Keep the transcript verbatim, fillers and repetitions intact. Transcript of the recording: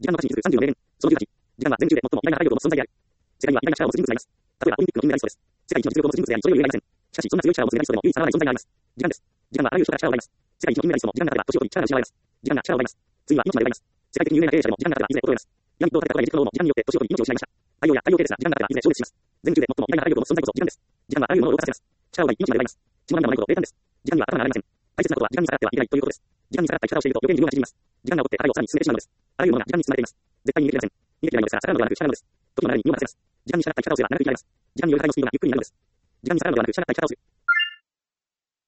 時間の価値にするさんじゅうの名言。そのじゅうはち。時間は全宇宙で最も偉大な太陽の存在である。世界には偉大な力を持つ人物がいます。例えばオリンピックの金メダリストです。世界一の実力を持つ人物であり、それを揺るがいません。しかし、そんな強い力を持つメダリストでも唯一差がない存在があります。時間です。時間はあらゆる人から力を奪います。世界一の金メダリストも時間が経てば年を取り力が失われます。時間が力を奪います。次は命まで奪います。世界的に有名な経営者でも時間が経てばいずれ衰えます。ヤミットを戦ったエジプト王も時間によって年を取り命を失いました。太陽や太陽系列が時間が経てばいずれ消滅します。全宇宙で最も偉大な太陽の存在こそ時間です。時間はあらゆるものを動かさせます。力を奪い命まで奪います。血も涙もないほど冷淡です。時間には頭が上がりません。大切なことは時間に逆らってはいけないということです。時間に逆らった生き方をしていると余計に量が縮みます。時間が起こって互いをさらに進めてしまうのです。あらゆるものが時間に包まれています。絶対に逃げきれません。逃げきれないのですが、逆らうのではなく従うのです。時の流れに身を任せます。時間に逆らった生き方をすれば長く生きられます。時間による互いのスピードがゆっくりになるのです。時間に逆らうのではなく従った生き方をする。